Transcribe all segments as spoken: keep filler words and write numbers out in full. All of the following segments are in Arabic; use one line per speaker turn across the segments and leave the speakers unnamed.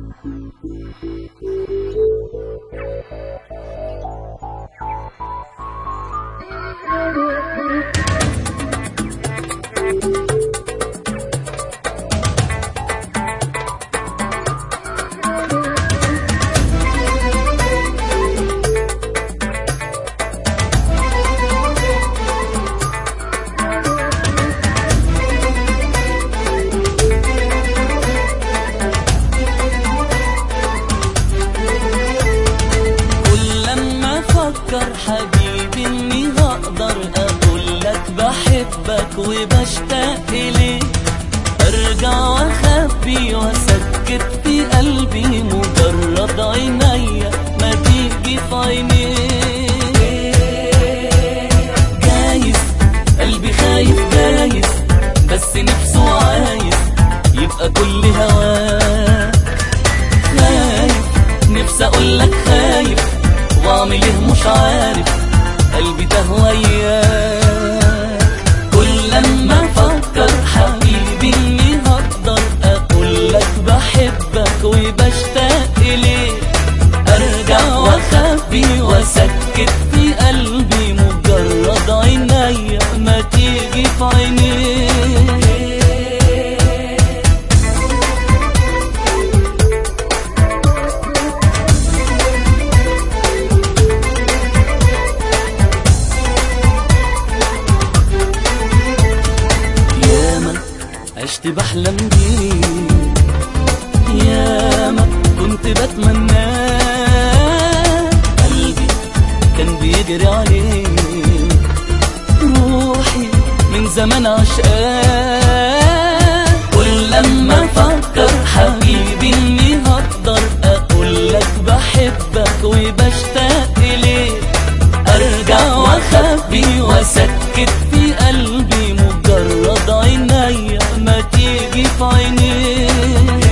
حبيبي اني هقدر اقولك بحبك وبشتاق اليك، ارجع واخبي واسكت في قلبي مجرد عينيا ما تيجي في عينيك. جايز قلبي خايف جايز بس نفسه عايز يبقى كل هواك. خايف نفسي اقولك خايف واعمل ايه مش عارف، قلبي ده وياك. كل لما افكر حبيبي اني هقدر اقولك بحبك وبشتاق اليك، ارجع واخبي واسكت في قلبي مجرد عينيا ما تيجي في عينيك. عشت بحلم بيك ياما كنت بتمناه، قلبي كان بيجري عليك، روحي من زمان عشقاه. كل لما افكر حبيبي اني هقدر اقولك بحبك وبشتاق اليك، ارجع واخبي واسكت في قلبي مجرد عينيا ما تيجي في عينيك.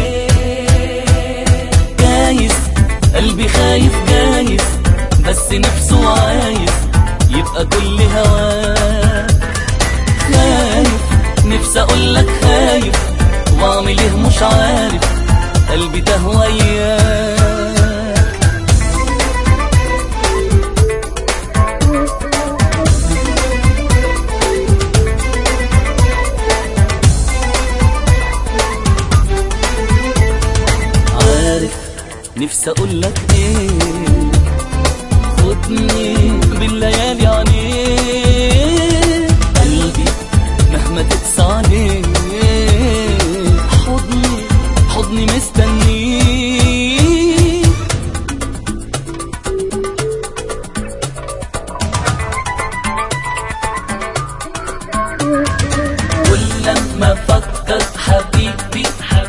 جايز قلبي خايف جايز بس نفسه عايز يبقى كل هواك. خايف نفسي اقولك خايف واعمل ايه مش عارف، قلبي ده وياك. نفسي اقولك ايه، خدني بالليالي عليك، قلبي مهما تقسى عليك، حضني حضني مستنيك. كل لما افكر حبيبي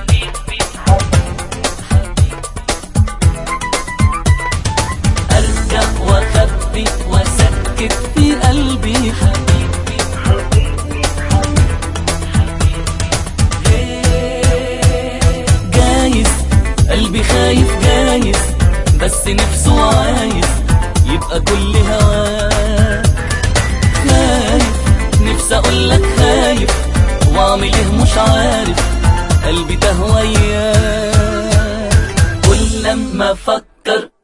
واسكت في قلبي حبيبي جايز قلبي خايف جايز بس نفسه عايز يبقى كل هواك. خايف نفسي اقولك خايف واعمل ايه مش عارف، قلبي ده وياك. كل لما افكر